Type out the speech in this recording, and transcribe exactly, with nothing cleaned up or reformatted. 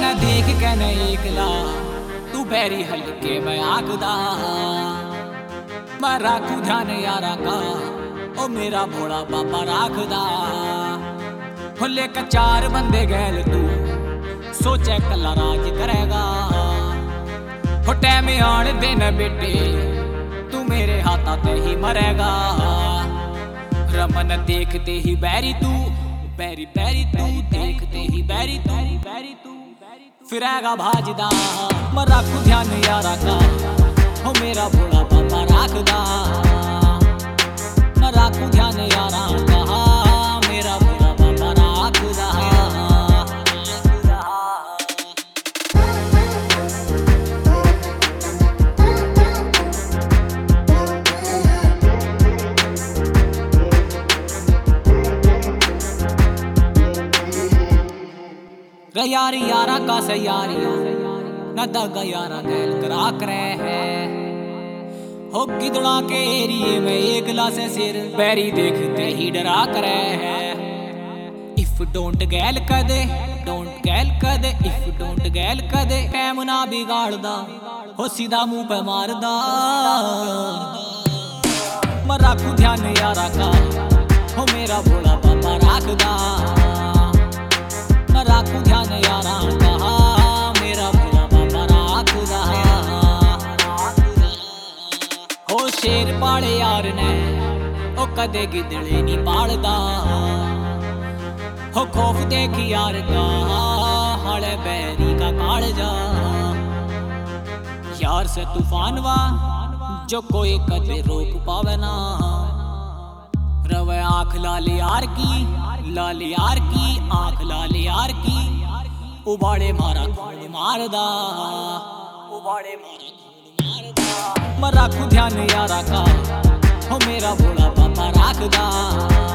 न देख के न एकला तू बैरी हल्के मैं आखदा मैं राखू ध्यान यारा का ओ मेरा भोला बाबा राखदा हो लेकर चार बंदे गैल तू सोचे कला राज करेगा हो टैम आने देना बेटे तू मेरे हाथा ते ही मरेगा रमन देखते ही बैरी तू बैरी बैरी तू देखते ही बैरी तू बैरी तू फिरेगा भाजदा मैं राखू ध्यान यारा का हो मेरा भोला बाबा राखदा मैं राखू ध्यान यारा का मेरा भोला बाबा राखदा रे यारी यारा का से यारिया न दगा यारा गैल करा करे है हो गिदड़ा के एरिए में एक गिलास सिर बैरी देखते ही डरा करे है इफ डोंट गैल कदे डोंट गैल कदे इफ डोंट गैल कदे टाइम ना बिगाड़दा हो सीधा मुंह पे मारदा मैं राखू ध्यान यारा का हो मेरा भोला बाबा राखदा मैं राखू ध्यान यारा का मेरा भोला बाबा राखदा हो शेर पाले यार ने ओ कदे गिदड़े नी पालदा हो खौफ देखी यार का हले बैरी का कालजा यार से तूफान वा जो कोई कदे रोक पावे ना रवे आँख लाल यार की लाल यार की आँख लाल यार की उबाड़े मारा खून मारदा उबाड़े मारा खून मारदा मैं राखू ध्यान यारा का हो मेरा भोला बाबा राखदा।